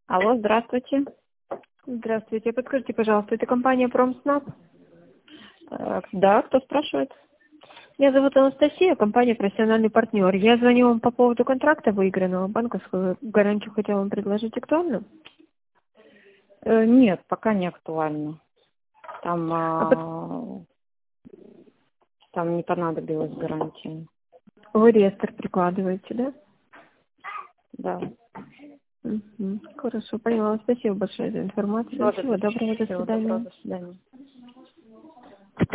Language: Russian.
Алло, здравствуйте. Здравствуйте. Подскажите, пожалуйста, это компания «Промснаб»? Да, кто спрашивает? Меня зовут Анастасия, компания «Профессиональный партнер». Я звоню вам по поводу контракта выигранного. Банковскую гарантию хотела вам предложить. Актуально? Нет, пока не актуально. Там, там не понадобилась гарантия. Вы реестр прикладываете, да? Да. Хорошо, поняла. Спасибо большое за информацию. Всего доброго, до Всего доброго, свидания. до свидания.